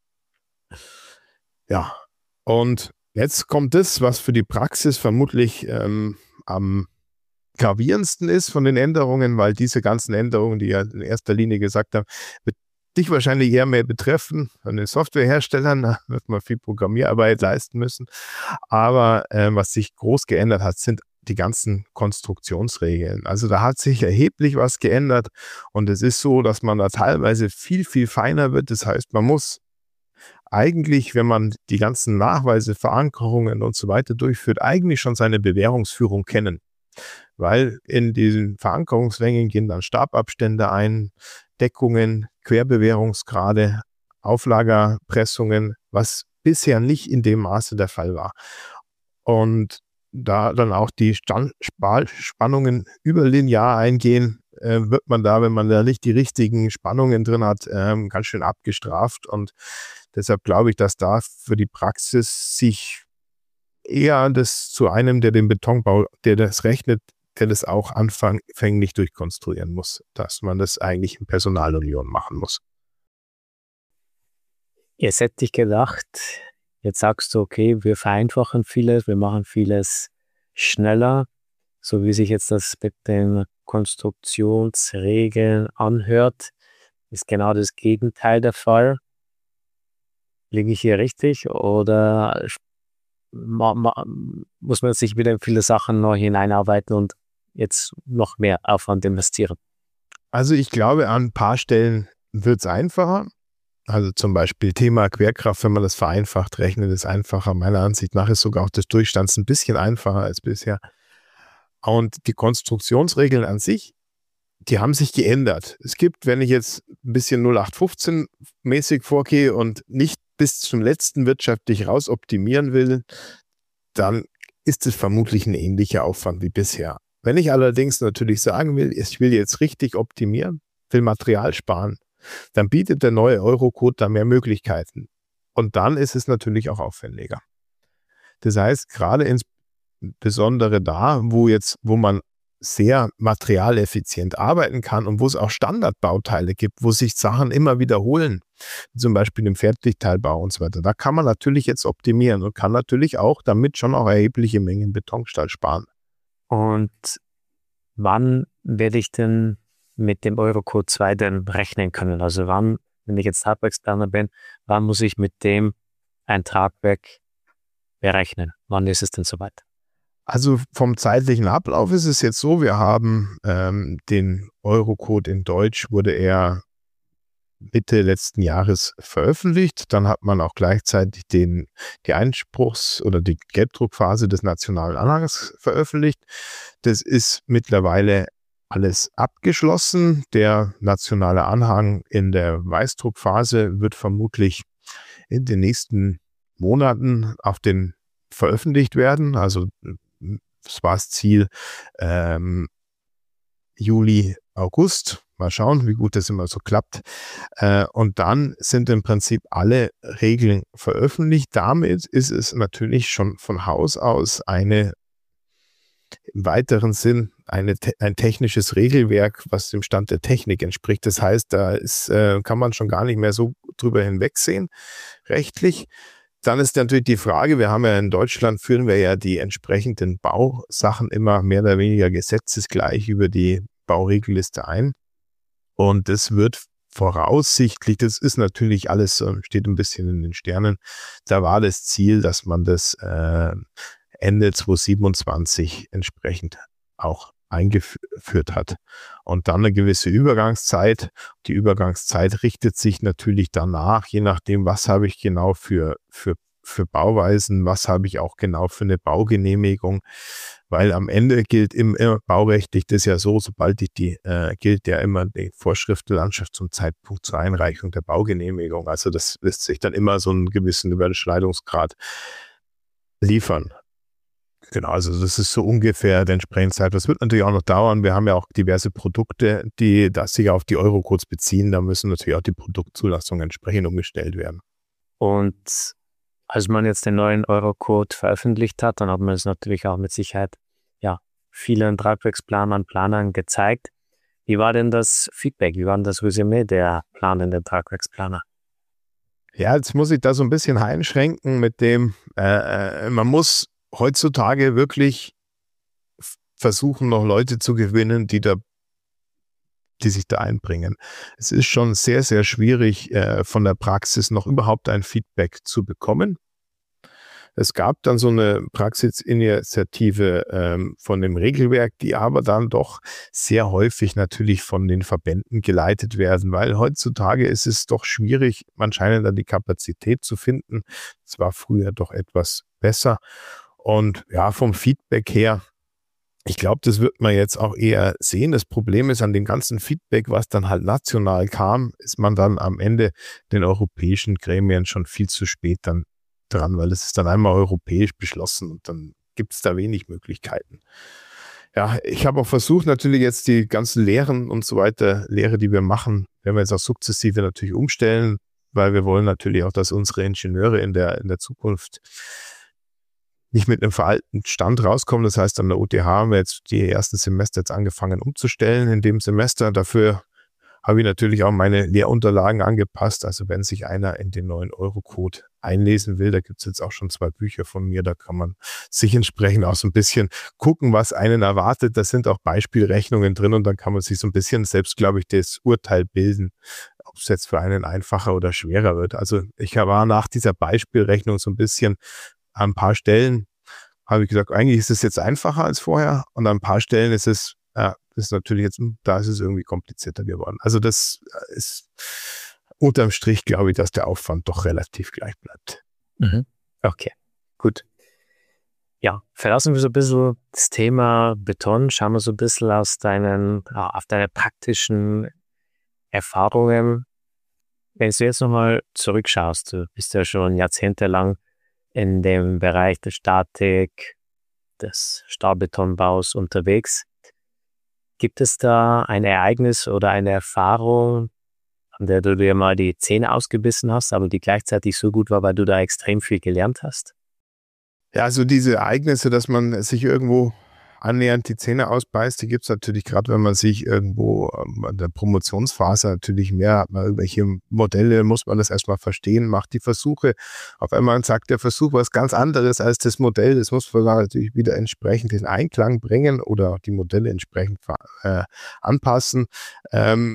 Ja, und jetzt kommt das, was für die Praxis vermutlich am gravierendsten ist von den Änderungen, weil diese ganzen Änderungen, die ja in erster Linie gesagt haben, wird dich wahrscheinlich eher mehr betreffen. Von den Softwareherstellern, da wird man viel Programmierarbeit leisten müssen. Aber was sich groß geändert hat, sind die ganzen Konstruktionsregeln. Also da hat sich erheblich was geändert und es ist so, dass man da teilweise viel, viel feiner wird. Das heißt, man muss eigentlich, wenn man die ganzen Nachweise, Verankerungen und so weiter durchführt, eigentlich schon seine Bewährungsführung kennen. Weil in diesen Verankerungslängen gehen dann Stababstände ein, Deckungen, Querbewährungsgrade, Auflagerpressungen, was bisher nicht in dem Maße der Fall war. Und da dann auch die Spannungen überlinear eingehen, wird man da, wenn man da nicht die richtigen Spannungen drin hat, ganz schön abgestraft. Und deshalb glaube ich, dass da für die Praxis sich eher das zu einem, der den Betonbau, der das rechnet, der das auch anfänglich durchkonstruieren muss, dass man das eigentlich in Personalunion machen muss. Jetzt hätte ich gedacht, jetzt sagst du, okay, wir vereinfachen vieles, wir machen vieles schneller, so wie sich jetzt das mit den Konstruktionsregeln anhört, ist genau das Gegenteil der Fall. Liege ich hier richtig oder muss man sich wieder in viele Sachen neu hineinarbeiten und jetzt noch mehr Aufwand investieren? Also ich glaube, an ein paar Stellen wird es einfacher. Also zum Beispiel Thema Querkraft, wenn man das vereinfacht rechnet, ist einfacher. Meiner Ansicht nach ist sogar auch das Durchstands ein bisschen einfacher als bisher. Und die Konstruktionsregeln an sich, die haben sich geändert. Es gibt, wenn ich jetzt ein bisschen 0815 mäßig vorgehe und nicht bis zum letzten wirtschaftlich rausoptimieren will, dann ist es vermutlich ein ähnlicher Aufwand wie bisher. Wenn ich allerdings natürlich sagen will, ich will jetzt richtig optimieren, will Material sparen, dann bietet der neue Eurocode da mehr Möglichkeiten. Und dann ist es natürlich auch aufwendiger. Das heißt, gerade insbesondere da, wo man sehr materialeffizient arbeiten kann und wo es auch Standardbauteile gibt, wo sich Sachen immer wiederholen, zum Beispiel im Fertigteilbau und so weiter. Da kann man natürlich jetzt optimieren und kann natürlich auch damit schon auch erhebliche Mengen Betonstahl sparen. Und wann werde ich denn mit dem Eurocode 2 denn rechnen können? Also wann, wenn ich jetzt Tragwerksplaner bin, wann muss ich mit dem ein Tragwerk berechnen? Wann ist es denn soweit? Also vom zeitlichen Ablauf ist es jetzt so, wir haben den Eurocode in Deutsch, wurde er Mitte letzten Jahres veröffentlicht. Dann hat man auch gleichzeitig die Einspruchs- oder die Gelbdruckphase des nationalen Anhangs veröffentlicht. Das ist mittlerweile alles abgeschlossen. Der nationale Anhang in der Weißdruckphase wird vermutlich in den nächsten Monaten veröffentlicht werden. Also das war das Ziel Juli, August. Mal schauen, wie gut das immer so klappt. Und dann sind im Prinzip alle Regeln veröffentlicht. Damit ist es natürlich schon von Haus aus im weiteren Sinn ein technisches Regelwerk, was dem Stand der Technik entspricht. Das heißt, kann man schon gar nicht mehr so drüber hinwegsehen, rechtlich. Dann ist natürlich die Frage, wir haben ja in Deutschland, führen wir ja die entsprechenden Bausachen immer mehr oder weniger gesetzesgleich über die Bauregelliste ein. Und das wird voraussichtlich, das ist natürlich alles, steht ein bisschen in den Sternen, da war das Ziel, dass man das Ende 2027 entsprechend auch eingeführt hat. Und dann eine gewisse Übergangszeit. Die Übergangszeit richtet sich natürlich danach, je nachdem, was habe ich genau für Bauweisen, was habe ich auch genau für eine Baugenehmigung, weil am Ende gilt immer baurechtlich das ja so, sobald gilt ja immer die Vorschrift der Landschaft zum Zeitpunkt zur Einreichung der Baugenehmigung. Also das lässt sich dann immer so einen gewissen Überschneidungsgrad liefern. Genau, also das ist so ungefähr der entsprechende Zeit. Das wird natürlich auch noch dauern. Wir haben ja auch diverse Produkte, die sich auf die Eurocodes beziehen. Da müssen natürlich auch die Produktzulassungen entsprechend umgestellt werden. Und als man jetzt den neuen Eurocode veröffentlicht hat, dann hat man es natürlich auch mit Sicherheit vielen Tragwerksplanern, Planern gezeigt. Wie war denn das Feedback? Wie war denn das Resümee der planenden Tragwerksplaner? Ja, jetzt muss ich da so ein bisschen einschränken mit dem, man muss heutzutage wirklich versuchen, noch Leute zu gewinnen, die sich da einbringen. Es ist schon sehr, sehr schwierig, von der Praxis noch überhaupt ein Feedback zu bekommen. Es gab dann so eine Praxisinitiative von dem Regelwerk, die aber dann doch sehr häufig natürlich von den Verbänden geleitet werden, weil heutzutage ist es doch schwierig, anscheinend da die Kapazität zu finden. Es war früher doch etwas besser. Und ja, vom Feedback her, ich glaube, das wird man jetzt auch eher sehen. Das Problem ist, an dem ganzen Feedback, was dann halt national kam, ist man dann am Ende den europäischen Gremien schon viel zu spät dann dran, weil es ist dann einmal europäisch beschlossen und dann gibt es da wenig Möglichkeiten. Ja, ich habe auch versucht, natürlich jetzt die ganzen Lehren und so weiter, Lehre, die wir machen, werden wir jetzt auch sukzessive natürlich umstellen, weil wir wollen natürlich auch, dass unsere Ingenieure in der Zukunft nicht mit einem veralteten Stand rauskommen. Das heißt, an der UTH haben wir jetzt die ersten Semester jetzt angefangen umzustellen. In dem Semester dafür habe ich natürlich auch meine Lehrunterlagen angepasst. Also wenn sich einer in den neuen Eurocode einlesen will, da gibt es jetzt auch schon 2 Bücher von mir, da kann man sich entsprechend auch so ein bisschen gucken, was einen erwartet. Da sind auch Beispielrechnungen drin und dann kann man sich so ein bisschen selbst, glaube ich, das Urteil bilden, ob es jetzt für einen einfacher oder schwerer wird. Also ich war nach dieser Beispielrechnung so ein bisschen an ein paar Stellen, habe ich gesagt, eigentlich ist es jetzt einfacher als vorher und an ein paar Stellen ist es natürlich jetzt, da ist es irgendwie komplizierter geworden. Also das ist unterm Strich, glaube ich, dass der Aufwand doch relativ gleich bleibt. Mhm. Okay, gut. Ja, verlassen wir so ein bisschen das Thema Beton, schauen wir so ein bisschen auf deine praktischen Erfahrungen. Wenn du jetzt nochmal zurückschaust, du bist ja schon jahrzehntelang in dem Bereich der Statik, des Stahlbetonbaus unterwegs. Gibt es da ein Ereignis oder eine Erfahrung, an der du dir mal die Zähne ausgebissen hast, aber die gleichzeitig so gut war, weil du da extrem viel gelernt hast? Ja, also diese Ereignisse, dass man sich irgendwo annähernd die Zähne ausbeißt, die gibt's natürlich gerade, wenn man sich irgendwo an der Promotionsphase natürlich mehr hat man irgendwelche Modelle, muss man das erstmal verstehen, macht die Versuche. Auf einmal sagt der Versuch was ganz anderes als das Modell. Das muss man natürlich wieder entsprechend in Einklang bringen oder die Modelle entsprechend anpassen. Ähm,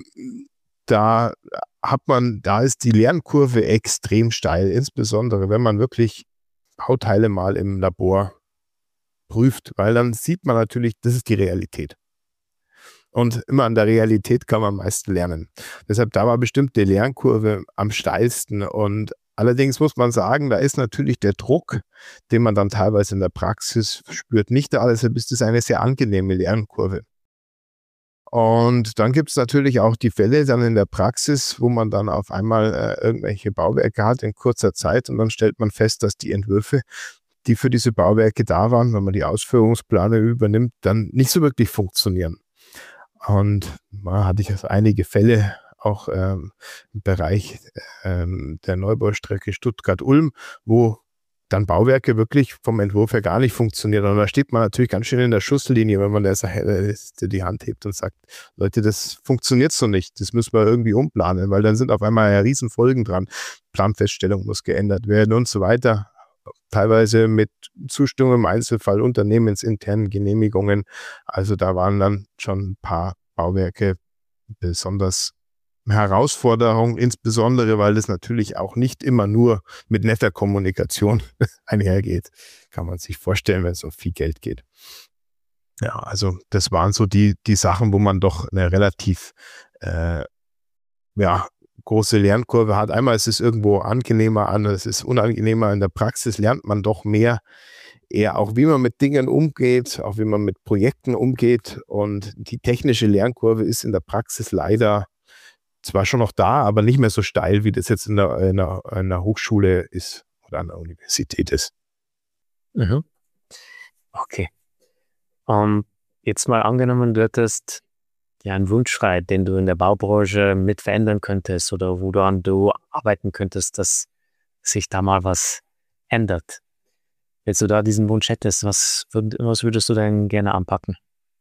da ist die Lernkurve extrem steil, insbesondere wenn man wirklich Bauteile mal im Labor prüft, weil dann sieht man natürlich, das ist die Realität. Und immer an der Realität kann man am meisten lernen. Deshalb, da war bestimmt die Lernkurve am steilsten. Und allerdings muss man sagen, da ist natürlich der Druck, den man dann teilweise in der Praxis spürt, nicht da. Deshalb ist es eine sehr angenehme Lernkurve. Und dann gibt es natürlich auch die Fälle dann in der Praxis, wo man dann auf einmal irgendwelche Bauwerke hat in kurzer Zeit und dann stellt man fest, dass die Entwürfe, die für diese Bauwerke da waren, wenn man die Ausführungspläne übernimmt, dann nicht so wirklich funktionieren. Und da hatte ich also einige Fälle auch im Bereich der Neubaustrecke Stuttgart-Ulm, wo dann Bauwerke wirklich vom Entwurf her gar nicht funktionieren. Und da steht man natürlich ganz schön in der Schusslinie, wenn man die Hand hebt und sagt, Leute, das funktioniert so nicht, das müssen wir irgendwie umplanen, weil dann sind auf einmal ja Riesenfolgen dran. Planfeststellung muss geändert werden und so weiter. Teilweise mit Zustimmung im Einzelfall, unternehmensinternen Genehmigungen. Also da waren dann schon ein paar Bauwerke besonders Herausforderung, insbesondere, weil es natürlich auch nicht immer nur mit netter Kommunikation einhergeht. Kann man sich vorstellen, wenn es um viel Geld geht. Ja, also das waren so die Sachen, wo man doch eine relativ große Lernkurve hat. Einmal ist es irgendwo angenehmer, anders ist es unangenehmer. In der Praxis lernt man doch mehr, eher auch wie man mit Dingen umgeht, auch wie man mit Projekten umgeht. Und die technische Lernkurve ist in der Praxis leider zwar schon noch da, aber nicht mehr so steil, wie das jetzt in einer Hochschule ist oder an der Universität ist. Mhm. Okay. Jetzt mal angenommen, du hättest ja einen Wunsch frei, den du in der Baubranche mit verändern könntest oder woran du arbeiten könntest, dass sich da mal was ändert. Wenn du da diesen Wunsch hättest, was würdest du denn gerne anpacken?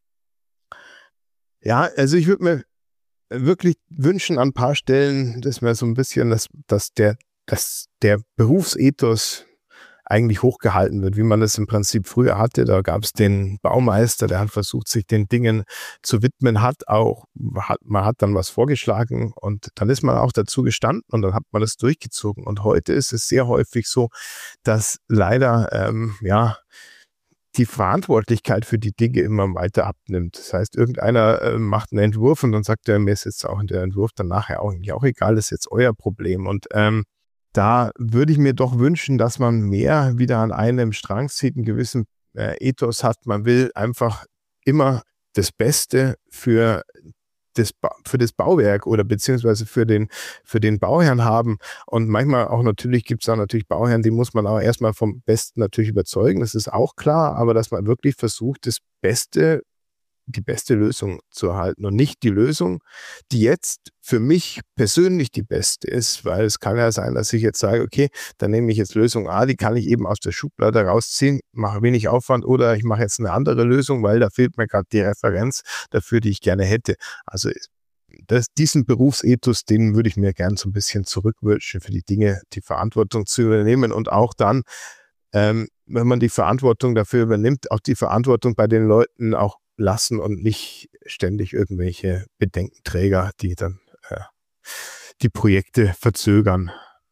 Ja, also ich würde mir wirklich wünschen an ein paar Stellen, dass wir so ein bisschen, dass der Berufsethos eigentlich hochgehalten wird, wie man das im Prinzip früher hatte. Da gab es den Baumeister, der hat versucht, sich den Dingen zu widmen, man hat dann was vorgeschlagen und dann ist man auch dazu gestanden und dann hat man das durchgezogen. Und heute ist es sehr häufig so, dass leider, die Verantwortlichkeit für die Dinge immer weiter abnimmt. Das heißt, irgendeiner macht einen Entwurf und dann sagt er, mir ist jetzt auch der Entwurf dann nachher auch egal, das ist jetzt euer Problem. Und da würde ich mir doch wünschen, dass man mehr wieder an einem Strang zieht, einen gewissen Ethos hat. Man will einfach immer das Beste für das Bauwerk oder beziehungsweise für den Bauherrn haben. Und manchmal auch natürlich gibt es da natürlich Bauherren, die muss man auch erstmal vom Besten natürlich überzeugen. Das ist auch klar, aber dass man wirklich versucht, die beste Lösung zu erhalten und nicht die Lösung, die jetzt für mich persönlich die beste ist, weil es kann ja sein, dass ich jetzt sage, okay, dann nehme ich jetzt Lösung A, die kann ich eben aus der Schublade rausziehen, mache wenig Aufwand oder ich mache jetzt eine andere Lösung, weil da fehlt mir gerade die Referenz dafür, die ich gerne hätte. Also diesen Berufsethos, den würde ich mir gern so ein bisschen zurückwünschen, für die Dinge, die Verantwortung zu übernehmen und auch dann, wenn man die Verantwortung dafür übernimmt, auch die Verantwortung bei den Leuten auch lassen und nicht ständig irgendwelche Bedenkenträger, die dann die Projekte verzögern.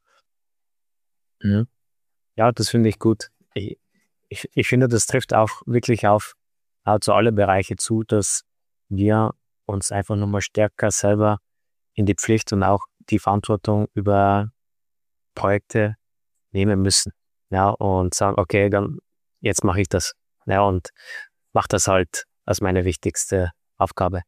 Mhm. Ja, das finde ich gut. Ich finde, das trifft auch wirklich auf also alle Bereiche zu, dass wir uns einfach nochmal stärker selber in die Pflicht und auch die Verantwortung über Projekte nehmen müssen. Ja, und sagen, okay, dann jetzt mache ich das. Ja, und mache das halt als meine wichtigste Aufgabe.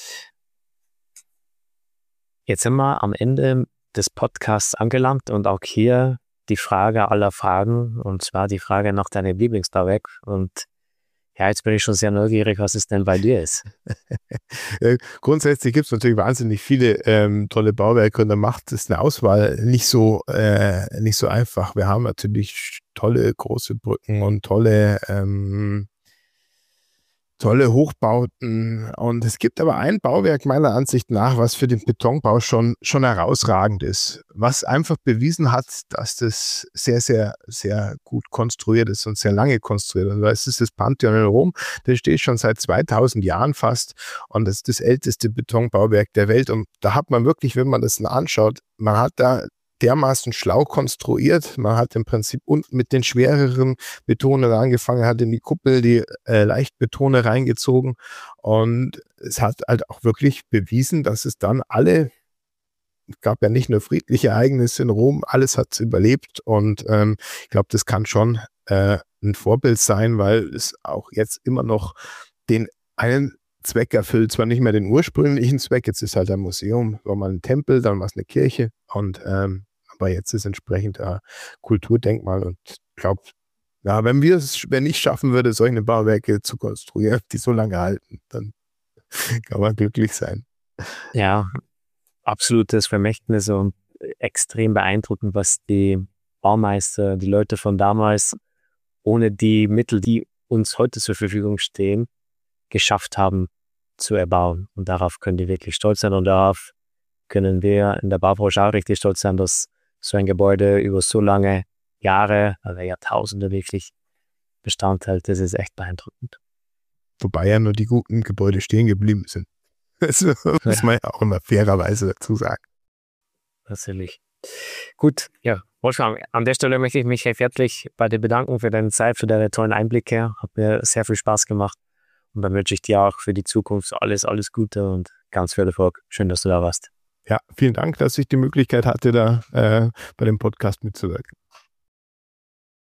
Jetzt sind wir am Ende des Podcasts angelangt und auch hier die Frage aller Fragen, und zwar die Frage nach deinem Lieblingsbauwerk. Und Ja, jetzt bin ich schon sehr neugierig, was es denn bei dir ist. Grundsätzlich gibt es natürlich wahnsinnig viele tolle Bauwerke und da macht es eine Auswahl nicht so einfach. Wir haben natürlich tolle große Brücken und tolle Hochbauten. Und es gibt aber ein Bauwerk meiner Ansicht nach, was für den Betonbau schon herausragend ist, was einfach bewiesen hat, dass das sehr, sehr, sehr gut konstruiert ist und sehr lange konstruiert. Und das ist das Pantheon in Rom. Das steht schon seit 2000 Jahren fast und das ist das älteste Betonbauwerk der Welt. Und da hat man wirklich, wenn man das anschaut, man hat da dermaßen schlau konstruiert. Man hat im Prinzip unten mit den schwereren Betonern angefangen, hat in die Kuppel die Leichtbetone reingezogen und es hat halt auch wirklich bewiesen, dass es dann es gab ja nicht nur friedliche Ereignisse in Rom, alles hat es überlebt und ich glaube, das kann schon ein Vorbild sein, weil es auch jetzt immer noch den einen Zweck erfüllt, zwar nicht mehr den ursprünglichen Zweck, jetzt ist halt ein Museum, war mal ein Tempel, dann war es eine Kirche und aber jetzt ist entsprechend ein Kulturdenkmal und ich glaube, ja, wenn ich schaffen würde, solche Bauwerke zu konstruieren, die so lange halten, dann kann man glücklich sein. Ja, absolutes Vermächtnis und extrem beeindruckend, was die Baumeister, die Leute von damals, ohne die Mittel, die uns heute zur Verfügung stehen, geschafft haben zu erbauen. Und darauf können die wirklich stolz sein und darauf können wir in der Baubranche auch richtig stolz sein, dass so ein Gebäude über so lange Jahre, also Jahrtausende wirklich Bestand hält. Das ist echt beeindruckend. Wobei ja nur die guten Gebäude stehen geblieben sind. Das muss man ja auch immer fairerweise dazu sagen. Natürlich. Gut, ja, Wolfgang, an der Stelle möchte ich mich recht herzlich bei dir bedanken für deine Zeit, für deine tollen Einblicke. Hat mir sehr viel Spaß gemacht. Und dann wünsche ich dir auch für die Zukunft alles Gute und ganz viel Erfolg. Schön, dass du da warst. Ja, vielen Dank, dass ich die Möglichkeit hatte, da bei dem Podcast mitzuwirken.